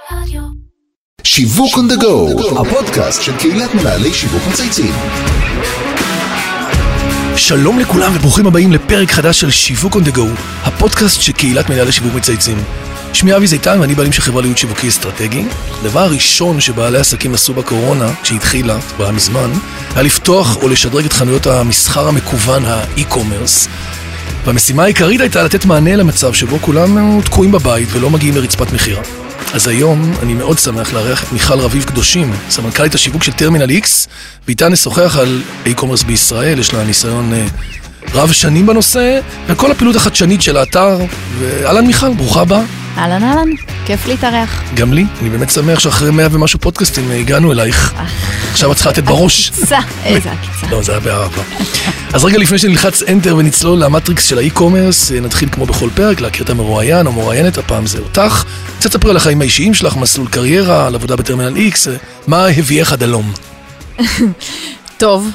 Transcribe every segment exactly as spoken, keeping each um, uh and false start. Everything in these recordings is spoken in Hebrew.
רדיו. שיווק on the go, הפודקאסט של קהילת מנהלי שיווק מצייצים. שלום לכולם וברוכים הבאים לפרק חדש של שיווק on the go, הפודקאסט של קהילת מנהלי שיווק מצייצים. שמי אבי זיתן ואני בעלים של חברה לייעוץ שיווקי אסטרטגי. הדבר הראשון שבעלי עסקים עשו בקורונה, כשהתחילה, כבר מזמן, היה לפתוח או לשדרג את חנויות המסחר המקוון, האי-קומרס. והמשימה העיקרית הייתה לתת מענה למצב שבו כולם תקועים בבית ולא מגיעים לרצפת מחירה. אז היום אני מאוד שמח לארח את מיכל רביב קדושים, סמנכ"לית השיווק של טרמינל איקס, ואיתה נשוחח על אי-קומרס בישראל. יש לה ניסיון רב שנים בנושא, וכל הפעילות החדשנית של האתר. ואלן מיכל, ברוכה הבאה. אהלן אהלן, כיף להתארח. גם לי, אני באמת שמח שאחרי מאה ומשהו פודקאסטים הגענו אלייך. עכשיו את צריכה לתת בראש. עקיצה, איזה עקיצה. לא, זה היה באהבה. אז רגע לפני שנלחץ אנטר ונצלול למטריקס של האי-קומרס, נתחיל כמו בכל פרק, להכיר את המרואיין או מרואיינת, הפעם זה אותך. קצת ספרי על החיים האישיים שלך, מסלול קריירה, על עבודה בטרמינל איקס, מה הביאך עד הלום? טוב,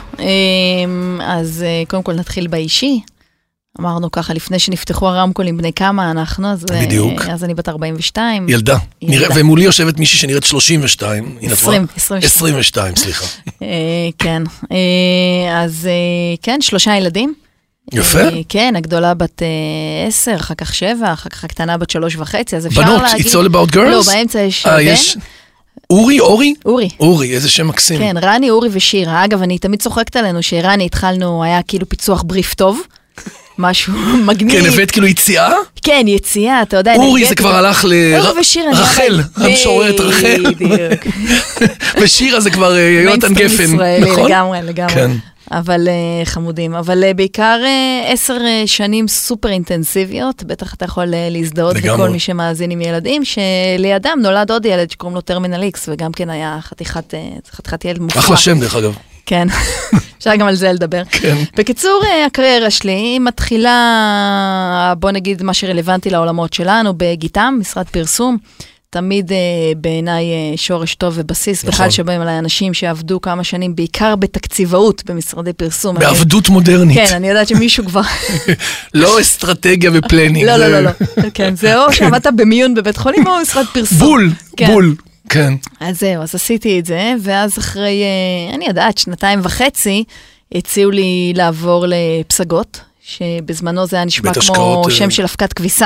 אז קודם כל נתחיל באישי. אמרנו ככה, לפני שנפתחו הרמקולים בני כמה אנחנו, אז, בדיוק. אז אני בת ארבעים ושתיים. ילדה. ילדה. נראה, ומולי יושבת מישהי שנראית שלושים ושתיים. עשרים, עשרים ושתיים. עשרים ושתיים, סליחה. כן. אז כן, שלושה ילדים. יפה. כן, הגדולה בת עשר, אחר כך שבע, אחר כך הקטנה בת שלוש וחצי, אז אפשר בנות, להגיד... it's all about girls? לא, באמצע יש... אה, יש... אורי, אורי? אורי. אורי, איזה שם מקסים. כן, רני, אורי ושירה. אגב, אני תמיד צוחקת עלינו שרני התחלנו, היה כאילו פיצוח בריף טוב. משהו מגניב. כן, הבאת כאילו יציאה? כן, יציאה, אתה יודע. אורי זה כבר הלך לרחל, המשוררת רחל. בדיוק. ושירה זה כבר יונתן גפן. מיינסטרים ישראלי, לגמרי, לגמרי. כן. אבל חמודים. אבל בעיקר עשר שנים סופר אינטנסיביות, בטח אתה יכול להזדהות לכל מי שמאזין עם ילדים, שלידם נולד עוד ילד שקוראים לו טרמינל איקס, וגם כן היה חתיכת ילד מופרע. אחלה שם דרך אגב. כן, אפשר גם על זה לדבר. כן. בקיצור, הקריירה שלי מתחילה, בוא נגיד, מה שרלוונטי לעולמות שלנו, בגיטם, משרד פרסום, תמיד בעיניי שורש טוב ובסיס, בכלל שבאים עליי אנשים שעבדו כמה שנים, בעיקר בתקציבאות במשרדי פרסום. בעבדות מודרנית. כן, אני יודעת שמישהו כבר... לא אסטרטגיה ופלנינג. לא, לא, לא, לא. כן, זה או שעבדת במיון בבית חולים או משרד פרסום. בול, בול. כן. אז זהו, אז עשיתי את זה, ואז אחרי, אני יודעת, שנתיים וחצי, הציעו לי לעבור לפסגות, שבזמנו זה היה נשמע כמו שם של הפקת כביסה.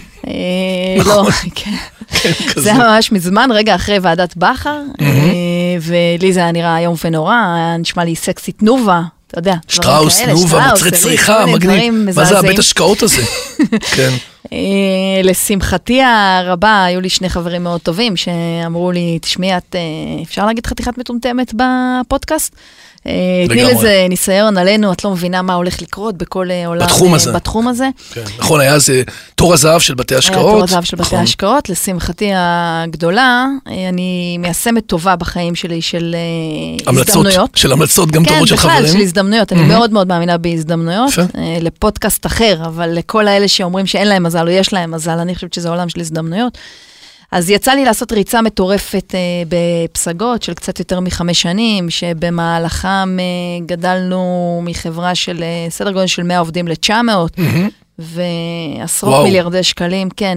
לא, כן. זה היה ממש מזמן, רגע אחרי ועדת בחר, ולי זה היה נראה היום ונורא, היה נשמע לי סקסי תנובה, אתה יודע. שטראוס, נובה, מוצרי צריכה, מגניב. מה זה הבית השקעות הזה? כן. לשמחתי הרבה, היו לי שני חברים מאוד טובים שאמרו לי, תשמעי, את אפשר להגיד חתיכת מטומטמת בפודקאסט? תני לזה ניסיון עלינו, את לא מבינה מה הולך לקרות בכל עולם בתחום הזה. נכון, היה זה תור הזהב של בתי השקעות. היה תור הזהב של בתי השקעות, לשמחתי הגדולה, אני מיישמת טובה בחיים שלי של הזדמנויות. של המלצות גם טובות של חברים. כן, בכלל, של הזדמנויות, אני מאוד מאוד מאמינה בהזדמנויות, לפודקאסט אחר, אבל לכל האלה שאומרים שאין להם מזל או יש להם מזל, אני חושבת שזה עולם של הזדמנויות. אז יצא לי לעשות ריצה מטורפת בפסגות של קצת יותר מחמש שנים, שבמהלכם גדלנו מחברה של סדר גודל של מאה עובדים ל-תשע מאות, ועשרות מיליארדי שקלים, כן,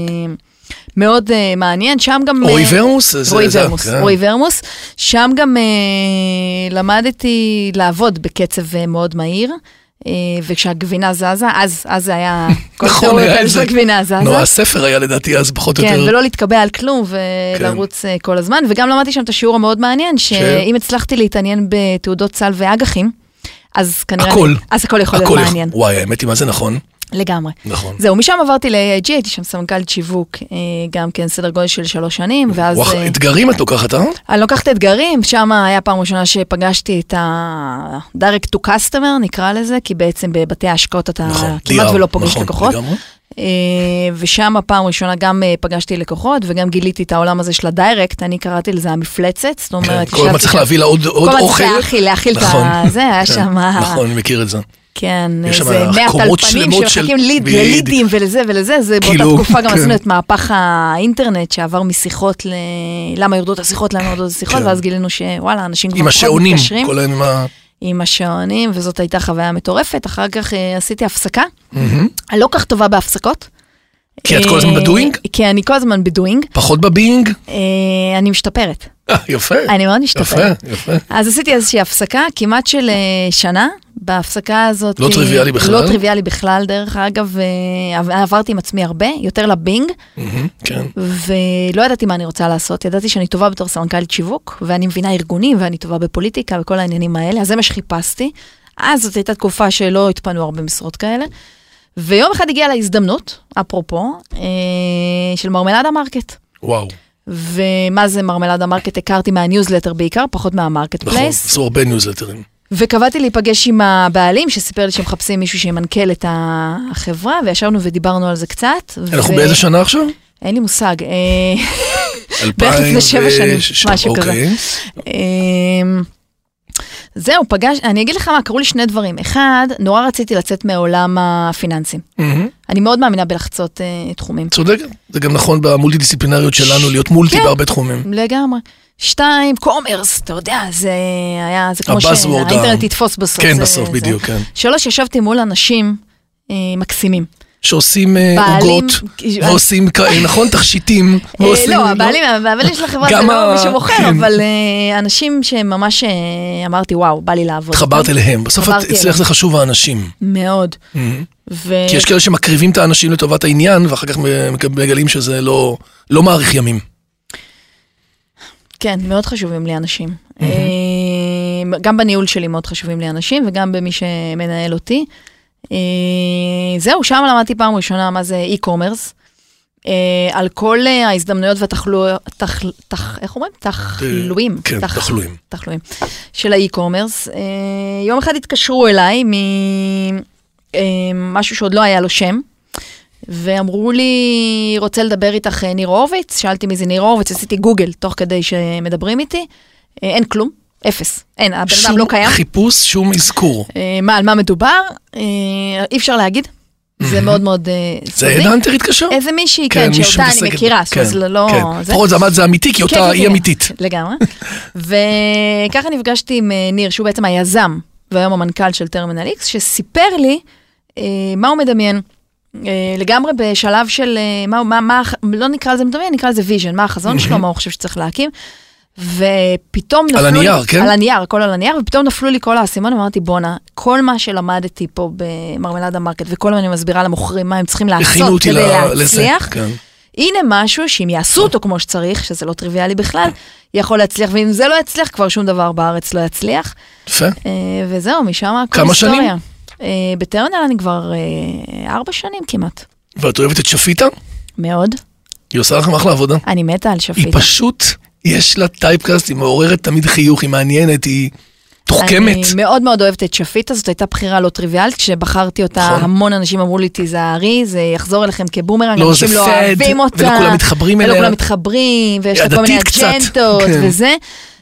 מאוד מעניין, שם גם... רועי ורמוס? רועי ורמוס, רועי ורמוס, שם גם למדתי לעבוד בקצב מאוד מהיר, וכשהגבינה זזה, אז זה היה... נכון, היה את זה. נו, הספר היה לדעתי אז פחות או יותר. כן, ולא להתקבע על כלום ולרוץ כל הזמן, וגם למדתי שם את השיעור המאוד מעניין, שאם הצלחתי להתעניין בתעודות סל ואג"חים, אז כנראה... הכל. אז הכל יכול להיות מעניין. וואי, האמת היא מה זה נכון. לגמרי. נכון. זהו, משם עברתי ל-איי איי ג'י, הייתי שם סמנכ"לית שיווק, גם כן סדר גודל של שלוש שנים, ואז... וואו, אתגרים את לוקחת, אה? אני לוקחת אתגרים, שם היה פעם ראשונה שפגשתי את ה-direct to customer, נקרא לזה, כי בעצם בבתי ההשקעות אתה כמעט ולא פוגש לקוחות. ושם הפעם ראשונה גם פגשתי לקוחות, וגם גיליתי את העולם הזה של הדיירקט, אני קראתי לזה המפלצת, זאת אומרת... כל מה צריך להביא לה עוד אוכל. כל מה צריך להאכיל, להאכיל את זה, היה שם... נכון, אני מכיר את זה. כן, זה מאה טלפנים שמחכים ללידים ולזה ולזה, זה באותה תקופה גם עשינו את מהפך האינטרנט שעבר משיחות למה יורדות השיחות, למה יורדות השיחות, ואז גילינו שוואלה, אנשים כבר פחות מתקשרים. כל עם ה... עם השעונים, וזאת הייתה חוויה מטורפת. אחר כך עשיתי הפסקה. אני לא כך טובה בהפסקות. כי את כל הזמן בדואינג? כי אני כל הזמן בדואינג. פחות בביינג? אני משתפרת. יפה. אני מאוד משתפרת. יפה, יפה. אז עשיתי איזושהי הפסקה, כמעט של שנה, בהפסקה הזאת. לא טריוויאלי בכלל? לא טריוויאלי בכלל, דרך אגב, עברתי עם עצמי הרבה, יותר לבינג. כן. ולא ידעתי מה אני רוצה לעשות, ידעתי שאני טובה בתור סמנכ"לית שיווק, ואני מבינה ארגונים, ואני טובה בפוליטיקה, וכל העניינים האלה, אז זה מה שחיפשתי. אז זאת הייתה תקופה שלא התפנו הרבה משרות כאלה. ויום אחד הגיעה להזדמנות, אפרופו, של מרמלדה מרקט. וואו. ומה זה מרמלדה מרקט? הכרתי מהניוזלטר בעיקר, פחות מהמרקט פלייס. נכון, עשו הרבה ניוזלטרים. וקבעתי להיפגש עם הבעלים, שסיפר לי שהם מחפשים מישהו שימנכ"ל את החברה, וישבנו ודיברנו על זה קצת. אנחנו באיזה שנה עכשיו? אין לי מושג. בערך לפני שבע שנים, משהו כזה. זהו, פגש, אני אגיד לך מה, קראו לי שני דברים. אחד, נורא רציתי לצאת מעולם הפיננסים. אני מאוד מאמינה בלחצות תחומים. צודק, זה גם נכון במולטי-דיסציפלינריות שלנו, להיות מולטי בהרבה תחומים. לגמרי. שתיים, קומרס, אתה יודע, זה היה, זה כמו שהאינטרנט יתפוס בסוף. כן, בסוף, בדיוק, כן. שלוש, ישבתי מול אנשים מקסימים. שעושים עוגות, ועושים, נכון, תכשיטים. לא, הבעלים של החברה זה לא מי שמוכר, אבל אנשים שממש אמרתי, וואו, בא לי לעבוד. התחברת אליהם, בסוף אצלך זה חשוב האנשים. מאוד. כי יש כאלה שמקריבים את האנשים לטובת העניין, ואחר כך מגלים שזה לא מעריך ימים. כן, מאוד חשובים לי אנשים. גם בניהול שלי מאוד חשובים לי אנשים, וגם במי שמנהל אותי. זהו, שם למדתי פעם ראשונה מה זה אי-קומרס, על כל ההזדמנויות והתחלויות, איך אומרים? תחלואים. כן, תחלואים. תחלואים. של האי-קומרס. יום אחד התקשרו אליי ממשהו שעוד לא היה לו שם, ואמרו לי, רוצה לדבר איתך ניר הורוביץ? שאלתי מי זה ניר הורוביץ, עשיתי גוגל תוך כדי שמדברים איתי, אין כלום. אפס. אין, הבן אדם לא קיים. שום חיפוש, שום אזכור. מה, על מה מדובר? אי אפשר להגיד. זה מאוד מאוד סודי. זה אנטר התקשר? איזה מישהי, כן, שאותה אני מכירה. כן, לפחות זה עמד, זה אמיתי, כי אותה היא אמיתית. לגמרי. וככה נפגשתי עם ניר, שהוא בעצם היזם, והיום המנכ"ל של טרמינל איקס, שסיפר לי מה הוא מדמיין. לגמרי בשלב של, לא נקרא לזה מדמיין, נקרא לזה ויז'ן, מה החזון שלו, מה הוא חושב שצריך להקים. ופתאום נפלו על הנייר, לי, כן? על הנייר, הכל על הנייר, ופתאום נפלו לי כל האסימון, אמרתי, בונה, כל מה שלמדתי פה במרמלדה מרקט, וכל מה אני מסבירה למוכרים, מה הם צריכים לעשות כדי להצליח, כן. הנה משהו שאם יעשו אותו כמו שצריך, שזה לא טריוויאלי בכלל, יכול להצליח, ואם זה לא יצליח, כבר שום דבר בארץ לא יצליח. יפה. וזהו, משם הכל כמה שנים? בטרמינל אני כבר ארבע שנים כמעט. ואת אוהבת את שפיטה? מאוד. היא עושה לכם אחלה עבודה. אני מתה על שפיטה. היא פשוט... יש לה טייפקאסט, היא מעוררת תמיד חיוך, היא מעניינת, היא תוחכמת. אני מאוד מאוד אוהבת את שפיטה, זאת הייתה בחירה לא טריוויאלית, כשבחרתי אותה, המון אנשים אמרו לי, תיזהרי, זה יחזור אליכם כבומרנג, אנשים לא אוהבים אותה. ולא כולם מתחברים אליה. ולא כולם מתחברים, ויש לה כל מיני אג'נדות וזה.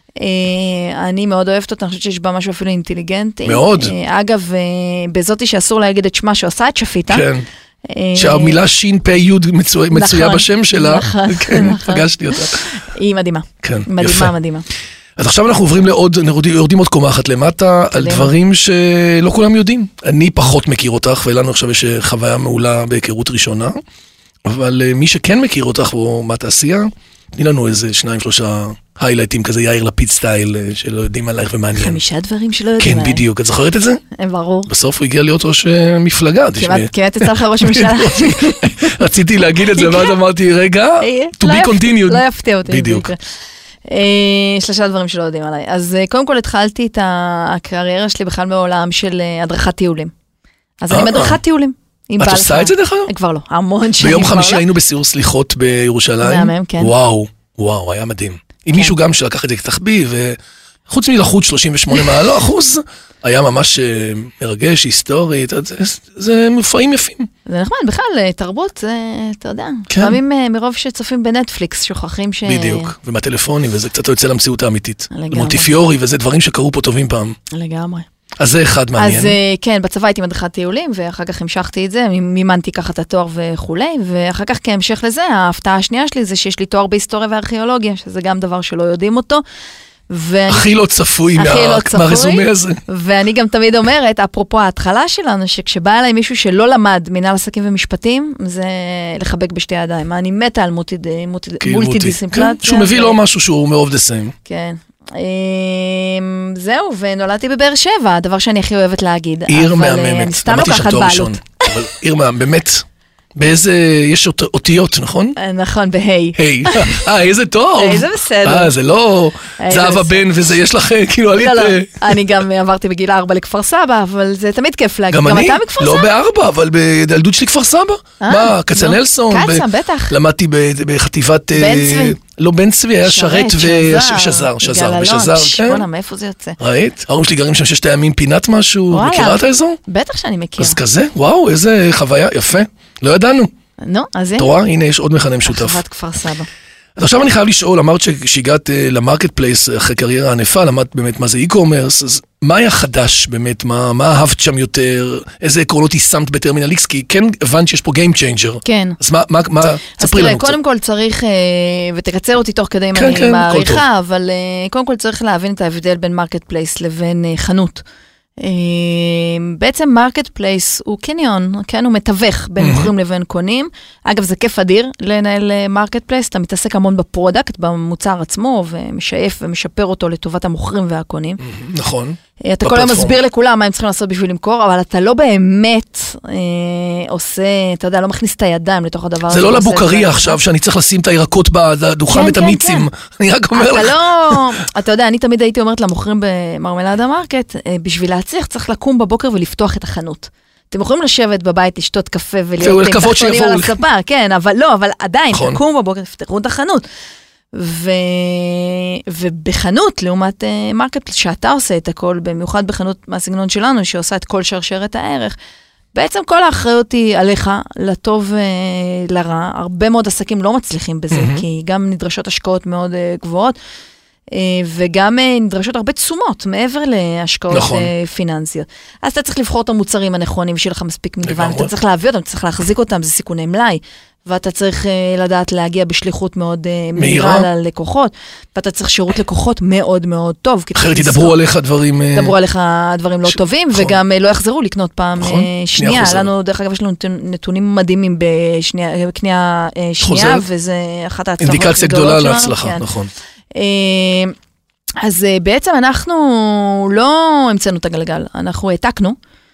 אני מאוד אוהבת אותה, אני חושבת שיש בה משהו אפילו אינטליגנטי. מאוד. אגב, בזאתי שאסור להגיד את שמה שעושה את שפיטה, שהמילה שין פי יוד מצויה בשם שלה, פגשתי אותה. היא מדהימה, מדהימה, מדהימה. אז עכשיו אנחנו עוברים לעוד, יורדים עוד קומה אחת למטה, על דברים שלא כולם יודעים. אני פחות מכיר אותך, ולנו עכשיו יש חוויה מעולה בהיכרות ראשונה, אבל מי שכן מכיר אותך, או מה תעשייה, תני לנו איזה שניים, שלושה היילייטים כזה, יאיר לפיד סטייל, שלא יודעים עלייך ומעניין. חמישה דברים שלא יודעים עליי. כן, בדיוק. את זוכרת את זה? ברור. בסוף הוא הגיע להיות ראש מפלגה. כמעט יצא לך ראש ממשלה. רציתי להגיד את זה, ואז אמרתי, רגע, to be continued. לא יפתיע אותי. בדיוק. שלושה דברים שלא יודעים עליי. אז קודם כל התחלתי את הקריירה שלי בכלל בעולם של הדרכת טיולים. אז אני מדרכת טיולים. את עושה את זה דרך אגב? כבר לא, המון שנים. ביום חמישי היינו בסיור סליחות בירושלים. מהמם, כן. וואו, וואו, היה מדהים. עם מישהו גם שלקח את זה כתחביא, וחוץ מלחוץ שלושים ושמונה מעלות אחוז, היה ממש מרגש, היסטורי, זה מופעים יפים. זה נחמד, בכלל, תרבות, זה, אתה יודע, פעמים מרוב שצופים בנטפליקס, שוכחים ש... בדיוק, ומהטלפונים, וזה קצת יוצא למציאות האמיתית. לגמרי. מונטיפיורי, וזה דברים שקרו פה טובים פעם. לגמרי. אז זה אחד מעניין. אז כן, בצבא הייתי מדרכת טיולים, ואחר כך המשכתי את זה, מימנתי ככה את התואר וכולי, ואחר כך כהמשך לזה, ההפתעה השנייה שלי זה שיש לי תואר בהיסטוריה וארכיאולוגיה, שזה גם דבר שלא יודעים אותו, הכי לא צפוי מהרזומה הזה. ואני גם תמיד אומרת, אפרופו ההתחלה שלנו, שכשבא אליי מישהו שלא למד מנהל עסקים ומשפטים, זה לחבק בשתי ידיים. אני מתה על מולטי דיסציפלינריות. שהוא מביא לו משהו שהוא מאוד the same. כן. זהו, ונולדתי בבאר שבע, הדבר שאני הכי אוהבת להגיד. עיר מהממת. אני סתם לוקחת בעלות. אבל עיר מהממת, באמת. באיזה, יש אותיות, נכון? נכון, בהי. היי, אה, איזה טוב. איזה בסדר. אה, זה לא זהב הבן וזה יש לך, כאילו, עלית... לא, לא, אני גם עברתי בגיל ארבע לכפר סבא, אבל זה תמיד כיף להגיד. גם אני, אתה מכפר לא סבא? בארבע, אבל בילדות שלי כפר סבא. מה, כצנלסון. קצה, בטח. למדתי בחטיבת... בן צבי. לא, בן צבי, היה שרת ושזר, שזר, ושזר. בוא'נה, מאיפה זה יוצא? ראית? ההורים שלי גרים שם ששת הימים פינת משהו, מכירה את האזור? בטח שאני מכירה. אז כזה, וואו, איזה חוויה, יפה. לא ידענו. נו, אז הנה. תורה, הנה יש עוד מכנה משותף. חוות כפר סבא. אז עכשיו אני חייב לשאול, אמרת שהגעת למרקט פלייס אחרי קריירה ענפה, למדת באמת מה זה אי-קומרס, אז מה היה חדש באמת? מה, מה אהבת שם יותר? איזה עקרונות יישמת בטרמינל איקס? כי כן הבנת שיש פה Game Changer. כן. אז מה, מה, מה, ספרי לנו קצת. קודם כל צריך, ותקצר אותי תוך כדי אם כן, אני כן, מעריכה, אבל קודם כל צריך להבין את ההבדל בין מרקט פלייס לבין חנות. בעצם מרקט פלייס הוא קניון, כן, הוא מתווך בין מוכרים לבין קונים. אגב, זה כיף אדיר לנהל מרקט פלייס, אתה מתעסק המון בפרודקט, במוצר עצמו, ומשייף ומשפר אותו לטובת המוכרים והקונים. נכון. אתה כל היום מסביר לכולם מה הם צריכים לעשות בשביל למכור, אבל אתה לא באמת עושה, אתה יודע, לא מכניס את הידיים לתוך הדבר הזה. זה לא לבוקריה עכשיו, שאני צריך לשים את הירקות בדוכן ואת המיצים. אני רק אומר לך. אתה לא, אתה יודע, אני תמיד הייתי אומרת למוכרים במרמלדה מרקט, בשביל להצליח צריך לקום בבוקר ולפתוח את החנות. אתם יכולים לשבת בבית, לשתות קפה ולהיות תחתונים על הספה, כן, אבל לא, אבל עדיין, תקום בבוקר, תפתחו את החנות. ו... ובחנות, לעומת uh, מרקט, שאתה עושה את הכל, במיוחד בחנות מהסגנון שלנו, שעושה את כל שרשרת הערך, בעצם כל האחריות היא עליך, לטוב uh, לרע. הרבה מאוד עסקים לא מצליחים בזה, mm-hmm. כי גם נדרשות השקעות מאוד uh, גבוהות, uh, וגם uh, נדרשות הרבה תשומות, מעבר להשקעות נכון. uh, פיננסיות. אז אתה צריך לבחור את המוצרים הנכונים, שיהיה לך מספיק מגוון, אתה צריך להביא אותם, אתה צריך להחזיק אותם, זה סיכוני מלאי. ואתה צריך uh, לדעת להגיע בשליחות מאוד uh, מהירה ללקוחות, ואתה צריך שירות לקוחות מאוד מאוד טוב. אחרת ידברו עליך דברים... ידברו עליך דברים לא טובים, וגם לא יחזרו לקנות פעם שנייה. לנו, דרך אגב, יש לנו נתונים מדהימים בקנייה שנייה, וזה אחת ההצלחות גדולות שלנו. אינדיקציה גדולה להצלחה, נכון. אז בעצם אנחנו לא המצאנו את הגלגל, אנחנו העתקנו,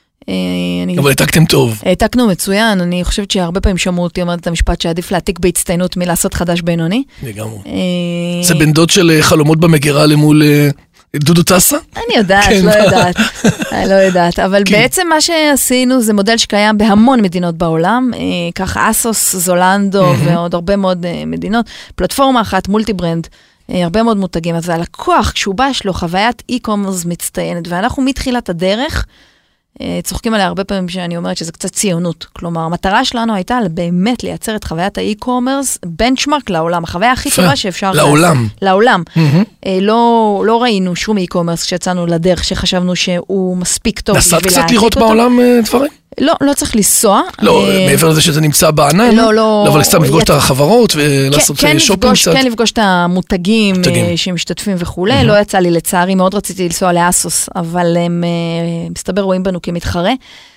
אבל העתקתם טוב. העתקנו מצוין, אני חושבת שהרבה פעמים שמעו אותי אומרת את המשפט שעדיף להעתיק בהצטיינות מלעשות חדש בינוני. לגמרי. זה בן דוד של חלומות במגירה למול דודו טסה? אני יודעת, לא יודעת. אני לא יודעת, אבל בעצם מה שעשינו זה מודל שקיים בהמון מדינות בעולם, ככה אסוס, זולנדו ועוד הרבה מאוד מדינות, פלטפורמה אחת, מולטי ברנד, הרבה מאוד מותגים, אז הלקוח כשהוא בא יש לו חוויית אי-קומרס מצטיינת, ואנחנו מתחילת הדרך, צוחקים עליה הרבה פעמים שאני אומרת שזה קצת ציונות. כלומר, המטרה שלנו הייתה באמת לייצר את חוויית האי-קומרס, בנצ'מרק לעולם, החוויה הכי טובה שאפשר... לעולם. לעולם. לא, לא ראינו שום אי-קומרס כשיצאנו לדרך שחשבנו שהוא מספיק טוב. נסעת קצת לראות בעולם דברים? לא, לא צריך לנסוע. לא, מעבר לזה שזה נמצא בענן. לא, לא. אבל סתם לפגוש את החברות ולעשות שופינג קצת. כן, לפגוש את המותגים שמשתתפים וכולי. לא יצא לי לצערי, מאוד רציתי לנסוע לאסוס, אבל הם מסתבר רואים בנו כמתחרה.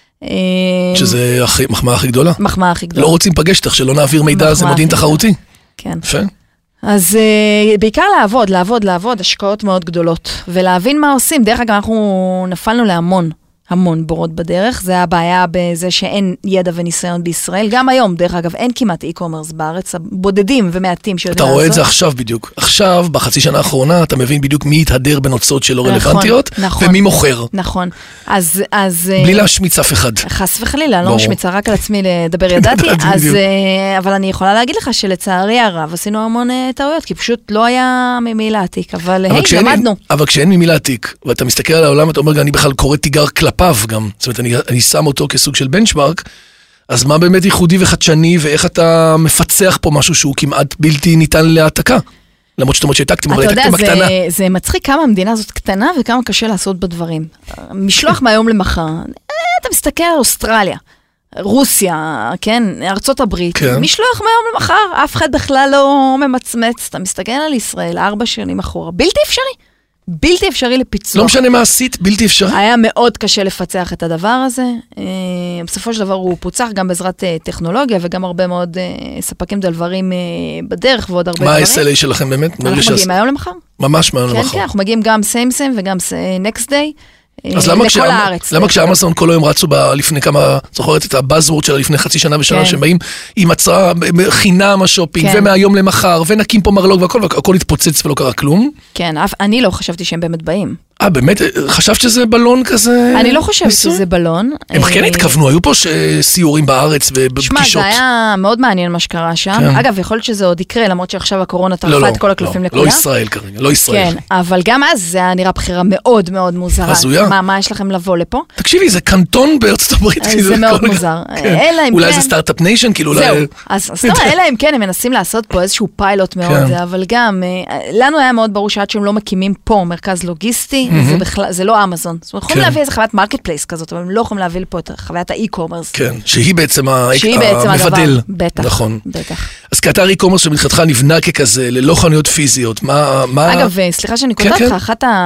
שזה מחמאה הכי גדולה. מחמאה הכי גדולה. לא רוצים פגש אותך, שלא נעביר מידע, זה מודיעין תחרותי. כן. אז בעיקר לעבוד, לעבוד, לעבוד, השקעות מאוד גדולות, ולהבין מה עושים. דרך אגב, אנחנו נפלנו להמון. המון בורות בדרך, זה הבעיה בזה שאין ידע וניסיון בישראל, גם היום, דרך אגב, אין כמעט אי-קומרס בארץ, בודדים ומעטים שיודעים לעשות. אתה רואה את זה עכשיו בדיוק, עכשיו, בחצי שנה האחרונה, אתה מבין בדיוק מי יתהדר בנוצות שלא רלוונטיות, ומי מוכר. נכון, אז... בלי להשמיץ אף אחד. חס וחלילה, לא משמיצה, רק על עצמי לדבר ידעתי, אבל אני יכולה להגיד לך שלצערי הרב, עשינו המון טעויות, כי פשוט לא היה ממי להעתיק, אבל היי, למדנו. אבל כשאין ממי להעתיק, ואתה מסתכל על העולם, אתה אומר, אני בכלל קורא תיגר כלפיו גם. זאת אומרת, אני, אני שם אותו כסוג של בנצ'מרק, אז מה באמת ייחודי וחדשני, ואיך אתה מפצח פה משהו שהוא כמעט בלתי ניתן להעתקה? למרות שאתה אומרת שהעתקתם, אבל העתקתם בקטנה. אתה יודע, זה מצחיק כמה המדינה הזאת קטנה, וכמה קשה לעשות בדברים. משלוח מהיום למחר. אתה מסתכל על אוסטרליה, רוסיה, כן, ארצות הברית. כן. משלוח מהיום למחר, אף אחד בכלל לא ממצמץ. אתה מסתכל על ישראל, ארבע שנים אחורה. בלתי אפשרי. בלתי אפשרי לפיצוח. לא משנה מה עשית, בלתי אפשרי. היה מאוד קשה לפצח את הדבר הזה. בסופו של דבר הוא פוצח גם בעזרת טכנולוגיה, וגם הרבה מאוד ספקים דלברים בדרך, ועוד הרבה דברים. מה ה-אס אל איי שלכם באמת? אנחנו מגיעים מהיום למחר. ממש מהיום למחר. כן, כן, אנחנו מגיעים גם סיימסם וגם נקסט דיי. אז למה כשאמזון כל היום רצו לפני כמה, זוכרת את הבאזוורד שלה לפני חצי שנה ושנה, שהם באים עם הצעה חינם השופינג, ומהיום למחר, ונקים פה מרלוג והכל, והכל התפוצץ ולא קרה כלום? כן, אני לא חשבתי שהם באמת באים. אה, באמת? חשבת שזה בלון כזה? אני לא חושבת שזה בלון. הם כן התכוונו, היו פה סיורים בארץ ובפגישות. שמע, זה היה מאוד מעניין מה שקרה שם. אגב, יכול להיות שזה עוד יקרה, למרות שעכשיו הקורונה טרפה את כל הקלפים לכולם. לא ישראל כרגע, לא ישראל. כן, אבל גם אז זה היה נראה בחירה מאוד מאוד מוזרה. הזויה. מה, מה יש לכם לבוא לפה? תקשיבי, זה קנטון בארצות הברית. זה מאוד מוזר. אולי זה סטארט-אפ ניישן, כאילו אולי... זהו, אז אלא אם כן, הם מנסים לעשות פה איזשהו פיילוט מאוד, אבל גם, לנו היה מאוד ברור שעד שהם לא מקימים פה מרכז לוגיסטי, זה לא אמזון. זאת אומרת, יכולים להביא איזה חוויית מרקט פלייס כזאת, אבל הם לא יכולים להביא לפה את חוויית האי-קומרס. כן, שהיא בעצם המבדל. בטח, נכון. בטח. אז כאתר אי-קומרס שמתחילתך נבנה ככזה, ללא חנויות פיזיות, מה... אגב, סליחה שאני קוטעת לך,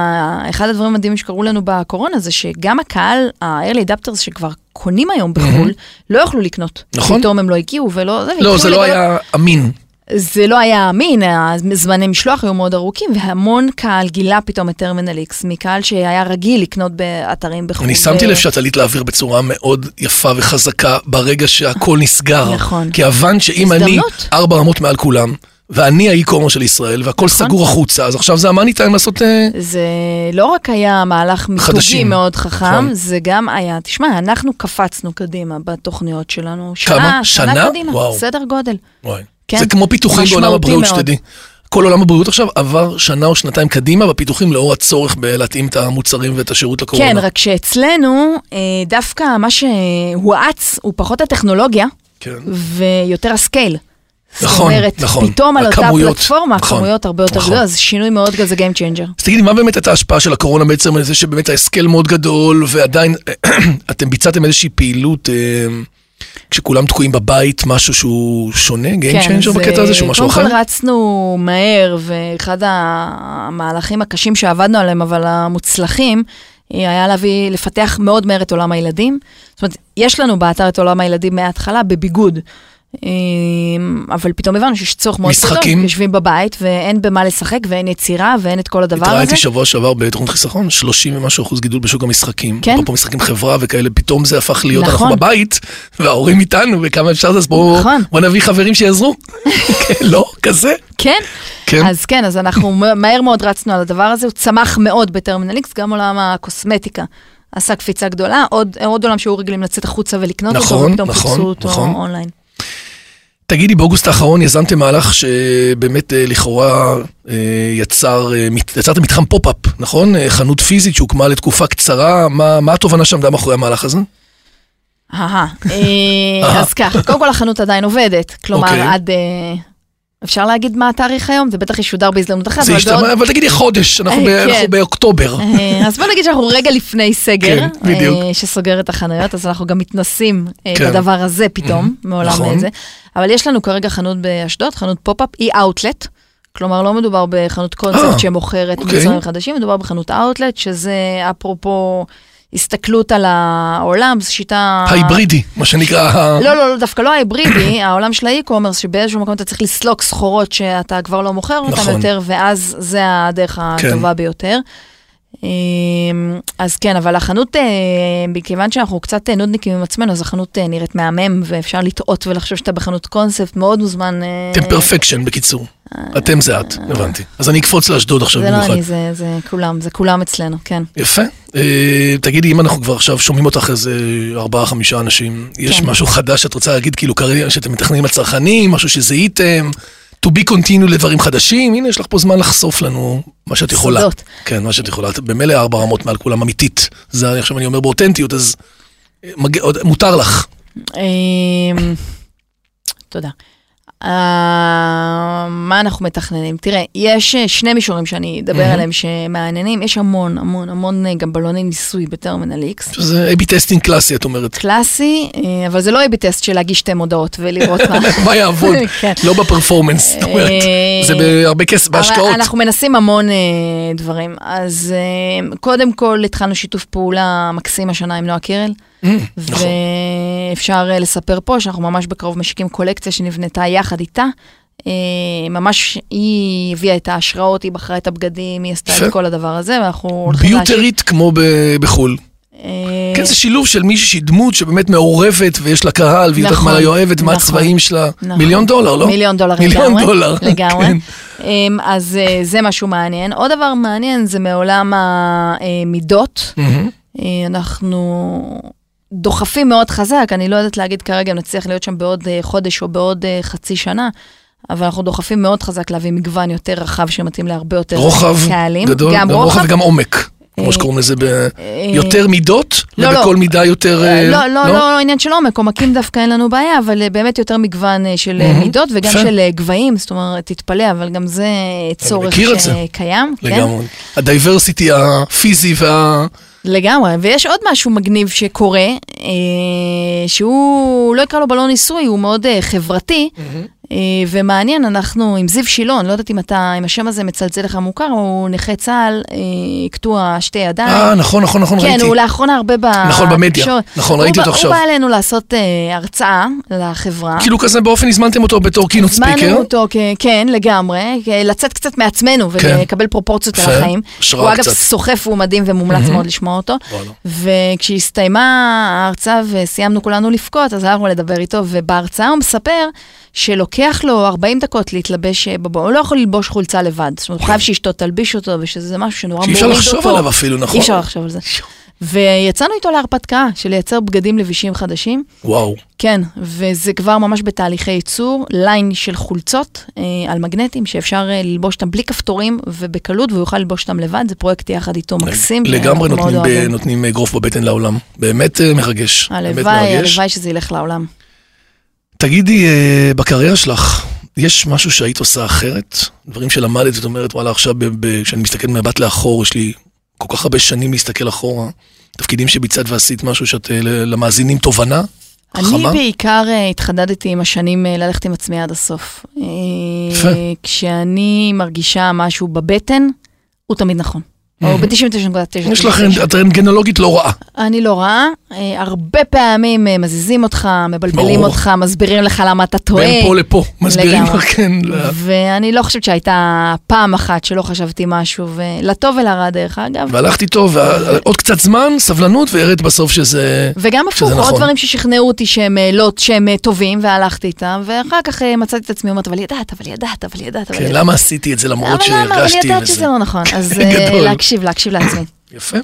אחד הדברים המדהימים שקראו לנו בקורונה, זה שגם הקהל, ה-early adapters שכבר קונים היום בחול, לא יוכלו לקנות. נכון. פתאום הם לא הגיעו ולא... לא, זה לא היה אמין. זה לא היה אמין, הזמני משלוח היו מאוד ארוכים, והמון קהל גילה פתאום את טרמינל איקס, מקהל שהיה רגיל לקנות באתרים בחו"ל. אני שמתי לב שאת עלית להעביר בצורה מאוד יפה וחזקה, ברגע שהכל נסגר. נכון. כי הבנת שאם אני ארבע רמות מעל כולם, ואני האי-קומר של ישראל, והכל סגור החוצה, אז עכשיו זה המאני טיים לעשות... זה לא רק היה מהלך מיתוגי מאוד חכם, זה גם היה, תשמע, אנחנו קפצנו קדימה בתוכניות שלנו. כמה? שנה? וואו. סדר גודל. וואי. כן? זה כמו פיתוחים בעולם הבריאות שתדעי. כל עולם הבריאות עכשיו עבר שנה או שנתיים קדימה בפיתוחים לאור הצורך בלהתאים את המוצרים ואת השירות לקורונה. כן, רק שאצלנו דווקא מה שהואץ הוא פחות הטכנולוגיה כן. ויותר הסקייל. נכון, זאת אומרת, נכון. פתאום על אותה פלטפורמה, הכמויות הרבה יותר גדולות, אז שינוי מאוד גדול, זה Game Changer. אז תגידי, מה באמת הייתה ההשפעה של הקורונה בעצם על זה שבאמת ההסקל מאוד גדול, ועדיין אתם ביצעתם איזושהי פעילות... כשכולם תקועים בבית, משהו שהוא שונה, Game Changer בקטע הזה, שהוא משהו אחר? קודם כל רצנו מהר, ואחד המהלכים הקשים שעבדנו עליהם, אבל המוצלחים, היה להביא, לפתח מאוד מהר את עולם הילדים. זאת אומרת, יש לנו באתר את עולם הילדים מההתחלה, בביגוד. אבל פתאום הבנו שיש צורך מאוד גדול, יושבים בבית ואין במה לשחק ואין יצירה ואין את כל הדבר הזה. התראיתי שבוע שעבר בתוכנית חיסכון, שלושים ומשהו אחוז גידול בשוק המשחקים. כן. פה משחקים חברה וכאלה, פתאום זה הפך להיות אנחנו בבית, וההורים איתנו, וכמה אפשר זה, אז בואו נביא חברים שיעזרו. לא, כזה. כן. אז כן, אז אנחנו מהר מאוד רצנו על הדבר הזה, הוא צמח מאוד בטרמינל איקס, גם עולם הקוסמטיקה. עשה קפיצה גדולה, עוד, עוד עולם שהיו רגילים לצאת החוצה ולקנות אותו, ופתאום חיפשו אותו אונליין. תגידי, באוגוסט האחרון יזמתם מהלך שבאמת לכאורה יצר, יצרתם מתחם פופ-אפ, נכון? חנות פיזית שהוקמה לתקופה קצרה, מה, מה התובנה שעמדה מאחורי המהלך הזה? אהה, אז ככה, קודם כל החנות עדיין עובדת, כלומר עד... אפשר להגיד מה התאריך היום? זה בטח ישודר בהזדמנות אחת. אבל תגידי חודש, אנחנו באוקטובר. אז בוא נגיד שאנחנו רגע לפני סגר, שסוגר את החנויות, אז אנחנו גם מתנסים בדבר הזה פתאום, מעולם זה. אבל יש לנו כרגע חנות באשדוד, חנות פופ-אפ, היא אאוטלט, כלומר לא מדובר בחנות קונספט שמוכרת מוצרים חדשים, מדובר בחנות אאוטלט, שזה אפרופו... הסתכלות על העולם, זו שיטה... ההיברידי, מה שנקרא... לא, לא, דווקא לא ההיברידי, העולם של האי-קומרס, שבאיזשהו מקום אתה צריך לסלוק סחורות שאתה כבר לא מוכר אותן יותר, ואז זה הדרך הטובה ביותר. אז כן, אבל החנות, בכיוון שאנחנו קצת נודניקים עם עצמנו, אז החנות נראית מהמם, ואפשר לטעות ולחשוב שאתה בחנות קונספט, מאוד מוזמן... אתם פרפקשן, בקיצור. אתם זה את, הבנתי. אז אני אקפוץ לאשדוד עכשיו במיוחד. זה לא אני, זה כולם, זה כולם אצלנו, כן. יפה. תגידי, אם אנחנו כבר עכשיו שומעים אותך איזה ארבעה, חמישה אנשים, יש משהו חדש שאת רוצה להגיד, כאילו כרגע שאתם מתכננים לצרכנים, משהו שזהיתם, to be continue לדברים חדשים, הנה יש לך פה זמן לחשוף לנו מה שאת יכולה. סודות. כן, מה שאת יכולה. במילא ארבע רמות מעל כולם אמיתית. זה עכשיו אני אומר באותנטיות, אז מותר לך. תודה. מה אנחנו מתכננים? תראה, יש שני מישורים שאני אדבר עליהם שמעניינים, יש המון, המון, המון גם בלוני ניסוי בטרמינל איקס. שזה איי בי טסטינג קלאסי, את אומרת. קלאסי, אבל זה לא איי בי טסט של להגיש שתי מודעות ולראות מה. מה יעבוד, לא בפרפורמנס, זאת אומרת. זה בהרבה כסף, בהשקעות. אנחנו מנסים המון דברים. אז קודם כל התחלנו שיתוף פעולה מקסים השנה עם נועה קירל. ואפשר לספר פה שאנחנו ממש בקרוב משיקים קולקציה שנבנתה יחד איתה. ממש היא הביאה את ההשראות, היא בחרה את הבגדים, היא עשתה את כל הדבר הזה, ואנחנו... ביוטרית כמו בחול. כן, זה שילוב של מישהי שהיא דמות שבאמת מעורבת ויש לה קהל, והיא יודעת מה היא אוהבת, מה הצבעים שלה. מיליון דולר, לא? מיליון דולר לגמרי. לגמרי. אז זה משהו מעניין. עוד דבר מעניין זה מעולם המידות. אנחנו דוחפים מאוד חזק, אני לא יודעת להגיד כרגע אם נצליח להיות שם בעוד חודש או בעוד חצי שנה, אבל אנחנו דוחפים מאוד חזק להביא מגוון יותר רחב שמתאים להרבה יותר קהלים. רוחב גדול, גם רוחב וגם עומק. כמו שקוראים לזה ביותר מידות, ובכל מידה יותר... לא, לא, לא עניין של עומק, עומקים דווקא אין לנו בעיה, אבל באמת יותר מגוון של מידות, וגם של גבהים, זאת אומרת, תתפלא, אבל גם זה צורך שקיים. לגמרי. הדייברסיטי הפיזי וה... לגמרי, ויש עוד משהו מגניב שקורה, שהוא, לא יקרא לו בלון ניסוי, הוא מאוד חברתי, ומעניין, אנחנו עם זיו שילון, לא יודעת אם אתה, אם השם הזה מצלצל לך מוכר, הוא נכה צהל, קטוע שתי ידיים. אה, נכון, נכון, נכון, ראיתי. כן, הוא לאחרונה הרבה ב... נכון, במדיה, נכון, ראיתי אותו עכשיו. הוא בא אלינו לעשות הרצאה לחברה. כאילו כזה באופן הזמנתם אותו בתור קינות ספיקר. הזמנו אותו, כן, לגמרי, לצאת קצת מעצמנו ולקבל פרופורציות על החיים. הוא אגב סוחף ומדהים ומומלץ מאוד לשמוע אותו. וכשהסתיימה ההרצאה וסיימנו כולנו לפקות, אז הלכנו לדבר איתו, ובהרצאה הוא מספר שלוקח לו ארבעים דקות להתלבש בבוא, הוא לא יכול ללבוש חולצה לבד, זאת אומרת, הוא חייב שאשתו תלביש אותו, ושזה משהו שנורא מוריד אותו. שאי אפשר לחשוב עליו אפילו, נכון? אי אפשר לחשוב על זה. ויצאנו איתו להרפתקה, של לייצר בגדים לבישים חדשים. וואו. כן, וזה כבר ממש בתהליכי ייצור, ליין של חולצות אה, על מגנטים, שאפשר אה, ללבוש אותם בלי כפתורים ובקלות, והוא יוכל ללבוש אותם לבד, זה פרויקט יחד איתו מקסים. לגמרי נותנים, ב, נותנים גרוף בבטן לעולם, באמת אה, מרגש. הלוואי, הלוואי שזה ילך לעולם. תגידי, בקריירה שלך, יש משהו שהיית עושה אחרת? דברים שלמדת, זאת אומרת, וואלה, עכשיו, כשאני מסתכל מבט לאחור, יש לי כל כך הרבה שנים להסתכל אחורה, תפקידים שביצעת ועשית משהו שאת למאזינים תובנה? אני בעיקר התחדדתי עם השנים ללכת עם עצמי עד הסוף. כשאני מרגישה משהו בבטן, הוא תמיד נכון. או ב-תשעים ותשע נקודה תשע. יש לך, את רנטגנולוגית לא רעה. אני לא רעה. הרבה פעמים מזיזים אותך, מבלבלים אותך, מסבירים לך למה אתה טועה. בין פה לפה, מסבירים לך, כן. ואני לא חושבת שהייתה פעם אחת שלא חשבתי משהו, ולטוב ולרע דרך אגב. והלכתי טוב, ועוד קצת זמן, סבלנות, והראית בסוף שזה נכון. וגם הפוך, עוד דברים ששכנעו אותי שהם טובים, והלכתי איתם, ואחר כך מצאתי את עצמי, אומרת, אבל ידעת, אבל ידעת, אבל ידעת. כן, למה עשיתי את זה למרות שהרגשתי שזה לא נכון. אז להקשיב, להקשיב לעצמי. יפה.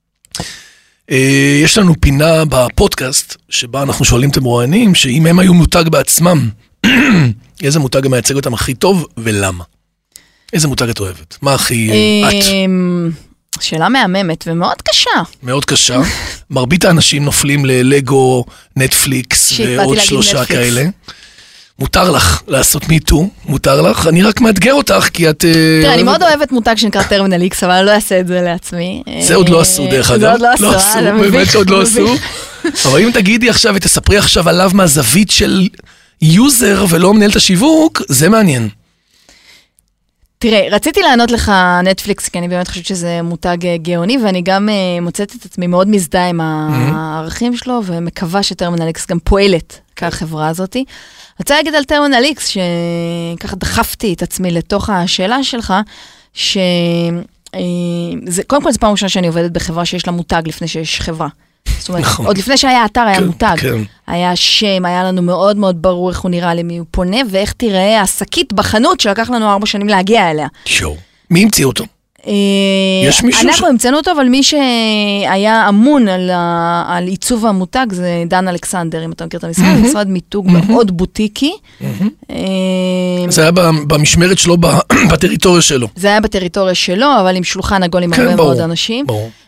יש לנו פינה בפודקאסט, שבה אנחנו שואלים את המרואיינים, שאם הם היו מותג בעצמם, איזה מותג מייצג אותם הכי טוב, ולמה? איזה מותג את אוהבת? מה הכי את? שאלה מהממת ומאוד קשה. מאוד קשה. מרבית האנשים נופלים ללגו, נטפליקס, ועוד שלושה כאלה. מותר לך לעשות מיטו, מותר לך, אני רק מאתגר אותך, כי את... תראה, אני מאוד אוהבת מותג שנקרא טרמינל איקס, אבל אני לא אעשה את זה לעצמי. זה עוד לא עשו, דרך אגב. זה עוד לא עשו, באמת עוד לא עשו. אבל אם תגידי עכשיו ותספרי עכשיו עליו מהזווית של יוזר ולא מנהלת השיווק, זה מעניין. תראה, רציתי לענות לך נטפליקס, כי אני באמת חושבת שזה מותג גאוני, ואני גם מוצאת את עצמי מאוד מזדהה עם הערכים שלו, ומקווה שטרמינל איקס גם פועלת כחברה הזאת. רוצה להגיד על טרמינל איקס, שככה דחפתי את עצמי לתוך השאלה שלך, ש... קודם כל זה פעם ראשונה שאני עובדת בחברה שיש לה מותג לפני שיש חברה. זאת אומרת, עוד לפני שהיה אתר היה מותג. היה שם, היה לנו מאוד מאוד ברור איך הוא נראה, למי הוא פונה, ואיך תראה השקית בחנות שלקח לנו ארבע שנים להגיע אליה. שואו. מי המציא אותו? יש מישהו ש... אנחנו המצאנו אותו, אבל מי שהיה אמון על, ה... על עיצוב המותג זה דן אלכסנדר, אם אתה מכיר את המשרד, mm-hmm. משרד מיתוג mm-hmm. מאוד בוטיקי. Mm-hmm. זה היה במשמרת שלו, בטריטוריה שלו. זה היה בטריטוריה שלו, אבל עם שולחן עגול עם כן, הרבה ברור, מאוד אנשים. ברור.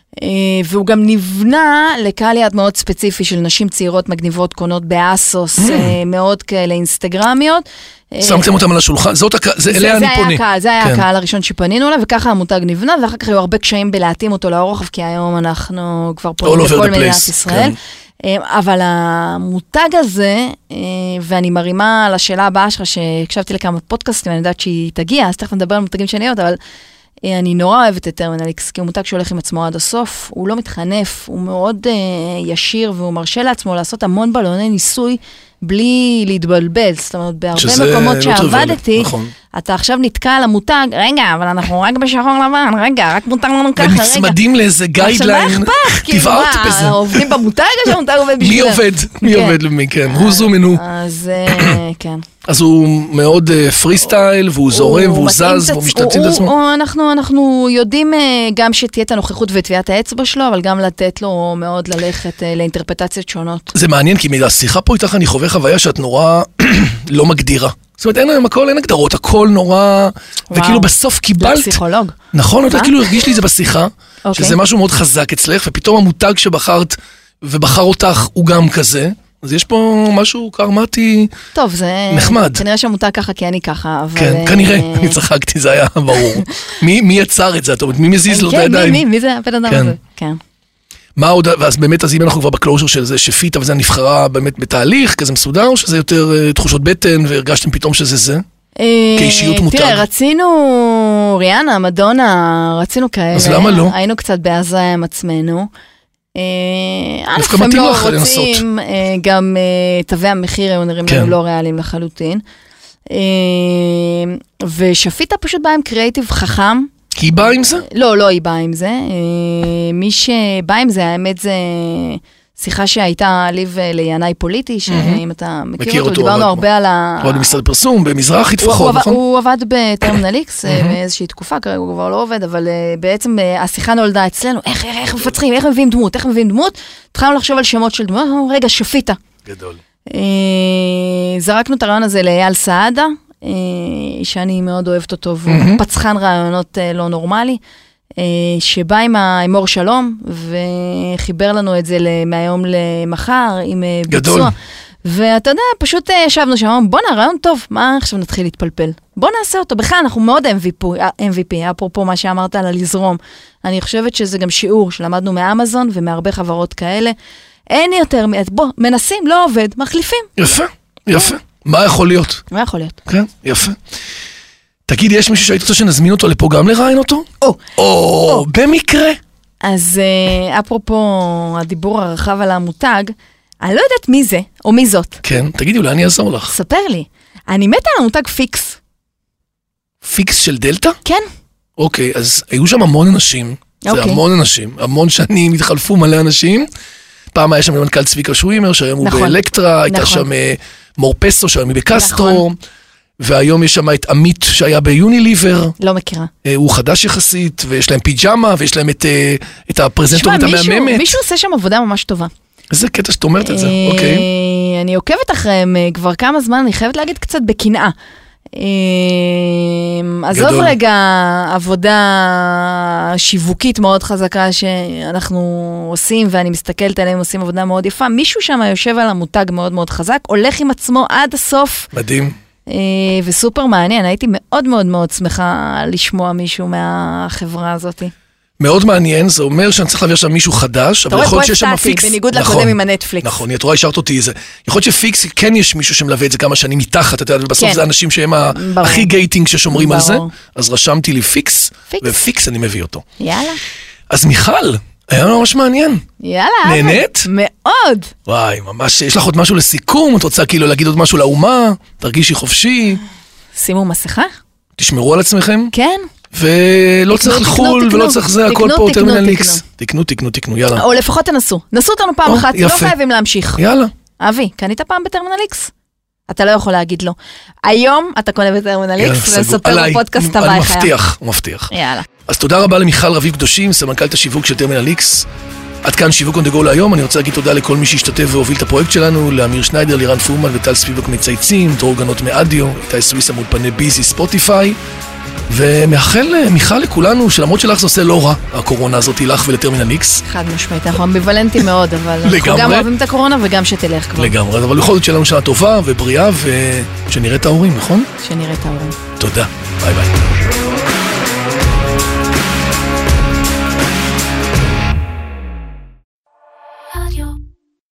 והוא גם נבנה לקהל יעד מאוד ספציפי של נשים צעירות מגניבות, קונות באסוס, מאוד כאלה אינסטגרמיות. שמתם אותם על השולחן, אליה אני פונה. זה היה הקהל הראשון שפנינו אליו, וככה המותג נבנה, ואחר כך היו הרבה קשיים בלהתאים אותו לרוחב, כי היום אנחנו כבר פונים בכל מדינת ישראל. אבל המותג הזה, ואני מרימה על השאלה הבאה שלך, שהקשבתי לכמה פודקאסטים, אני יודעת שהיא תגיע, אז תכף נדבר על מותגים שניות, אבל אני נורא אוהבת את טרמינליקס, כי הוא מותג שהולך עם עצמו עד הסוף, הוא לא מתחנף, הוא מאוד ישיר, והוא מרשה לעצמו לעשות המון בלוני ניסוי, בלי להתבלבל, זאת אומרת, בהרבה מקומות שעבדתי, אתה עכשיו נתקע על המותג, רגע, אבל אנחנו רק בשחור לבן, רגע, רק מותג לנו ככה, רגע. ונצמדים לאיזה גיידליין, תבערת בזה. עובדים במותג, שהמותג עובד בשבילה. מי עובד? מי עובד למי, כן. הוא זומנו. אז כן. אז הוא מאוד פרי סטייל, והוא זורם, והוא זז, והוא משתתף את עצמו. אנחנו יודעים גם שתהיה את הנוכחות וטביעת האצבע שלו, אבל גם לתת לו מאוד ללכת לאינטרפטציות שונות. זה מעניין, כי מהשיחה פה איתך אני חווה חוויה שאת נורא לא מגדירה. זאת אומרת, אין היום הכל, אין הגדרות, הכל נורא, וכאילו בסוף קיבלת. זה פסיכולוג. נכון, אתה כאילו הרגיש לי זה בשיחה, שזה משהו מאוד חזק אצלך, ופתאום המותג שבחרת ובחר אותך הוא גם כזה. אז יש פה משהו קרמטי טוב, זה נחמד. כנראה שהמותג ככה, כי אני ככה. אבל... כן, כנראה, אני צחקתי, זה היה ברור. מי, מי יצר את זה? מי מזיז לו את הידיים? מי, מי זה הבן אדם הזה? כן. מה עוד, ואז באמת, אז אם אנחנו כבר בקלוז'ר של זה, שפיטה וזה נבחרה באמת בתהליך, כזה מסודר, או שזה יותר תחושות בטן, והרגשתם פתאום שזה זה? כאישיות מותג. תראה, רצינו, ריאנה, מדונה, רצינו כאלה. אז למה לא? היינו קצת בעזה עם עצמנו. דווקא מתאים לך לנסות. גם תווי המחיר היו נראים לנו לא ריאליים לחלוטין. ושפיטה פשוט באה עם קריאיטיב חכם. כי היא באה עם זה? לא, לא היא באה עם זה. מי שבא עם זה, האמת זה שיחה שהייתה ליב לינאי פוליטי, שאם אתה מכיר אותו, דיברנו הרבה על ה... הוא עבד במשרד פרסום, במזרחי לפחות, נכון? הוא עבד בטרמינליקס באיזושהי תקופה, כרגע הוא כבר לא עובד, אבל בעצם השיחה נולדה אצלנו, איך מפצחים, איך מביאים דמות, איך מביאים דמות, התחלנו לחשוב על שמות של דמות, רגע, שפיטה. גדול. זרקנו את הרעיון הזה לאייל סעדה, שאני מאוד אוהבת אותו, והוא פצחן רעיונות לא נורמלי, שבא עם אור שלום, וחיבר לנו את זה מהיום למחר, עם ביצוע. ואתה יודע, פשוט ישבנו שם, בוא נה, רעיון טוב, מה עכשיו נתחיל להתפלפל? בוא נעשה אותו, בכלל אנחנו מאוד אם וי פי, אפרופו מה שאמרת על הלזרום. אני חושבת שזה גם שיעור שלמדנו מאמזון, ומהרבה חברות כאלה. אין יותר, בוא, מנסים, לא עובד, מחליפים. יפה, יפה. מה יכול להיות? מה יכול להיות? כן, יפה. תגיד, יש מישהו שהיית רוצה שנזמין אותו לפה גם לראיין אותו? או. או, במקרה. אז אפרופו הדיבור הרחב על המותג, אני לא יודעת מי זה, או מי זאת. כן, תגידי, אולי אני אעזור לך. ספר לי. אני מתה על המותג פיקס. פיקס של דלטה? כן. אוקיי, אז היו שם המון אנשים. זה המון אנשים. המון שנים התחלפו מלא אנשים. פעם היה שם מנכ"ל צביקה שווימר, שהיום הוא באלקטרה, הייתה שם מורפסו, שהיום היא בקסטרו. והיום יש שם את עמית שהיה ביוניליבר. לא מכירה. הוא חדש יחסית, ויש להם פיג'מה, ויש להם את, את הפרזנטורית המהממת. מישהו עושה שם עבודה ממש טובה. איזה קטע שאת אומרת את זה, אוקיי. אני עוקבת אחריהם כבר כמה זמן, אני חייבת להגיד קצת בקנאה. עזוב רגע עבודה שיווקית מאוד חזקה שאנחנו עושים, ואני מסתכלת עליהם, עושים עבודה מאוד יפה. מישהו שם יושב על המותג מאוד מאוד חזק, הולך עם עצמו עד הסוף. מדהים. וסופר מעניין, הייתי מאוד מאוד מאוד שמחה לשמוע מישהו מהחברה הזאת. מאוד מעניין, זה אומר שאני צריך להביא שם מישהו חדש, אבל יכול להיות שיש שם פיקס. בניגוד לקודם עם הנטפליקס. נכון, את רואה, השארת אותי זה. יכול להיות שפיקס, כן יש מישהו שמלווה את זה כמה שנים מתחת, אתה יודע, ובסוף זה אנשים שהם הכי גייטינג ששומרים על זה, אז רשמתי לי פיקס, ופיקס אני מביא אותו. יאללה. אז מיכל, היה ממש מעניין. יאללה. נהנית? מאוד. וואי, ממש, יש לך עוד משהו לסיכום, את רוצה כאילו להגיד עוד משהו לאומה, תרגישי חופשי. שימו מסכה. תשמרו על עצמכם. כן. ולא צריך לחול, ולא צריך זה, הכל פה טרמינליקס. תקנו, תקנו, תקנו, יאללה. או לפחות תנסו. נסו אותנו פעם אחת, לא חייבים להמשיך. יאללה. אבי, קנית פעם בטרמינליקס? אתה לא יכול להגיד לו. היום אתה קונה בטרמינליקס, ולספר בפודקאסט הבא. אני מבטיח, הוא מבטיח. יאללה. אז תודה רבה למיכל רביב קדושים, סמנכ"לית השיווק של טרמינליקס. עד כאן שיווק on the go להיום. אני רוצה להגיד תודה לכל מי שהשתתף והוביל את הפרויקט שלנו, לאמיר שניידר, לירן פורמן וטל ספיבק מצייצים, דרור גנות מאדיו, איתי סוויסה מאולפני ביזי ספוטיפיי. ומאחל מיכל לכולנו, שלמרות שלך זה עושה לא רע, הקורונה הזאת לך ולטרמינל איקס. חד משמעית, אנחנו אמביוולנטים מאוד, אבל אנחנו גם אוהבים את הקורונה וגם שתלך כבר. לגמרי, אבל בכל זאת שלנו שנה טובה ובריאה, ושנראה את ההורים, נכון? שנראה את ההורים. תודה, ביי ביי.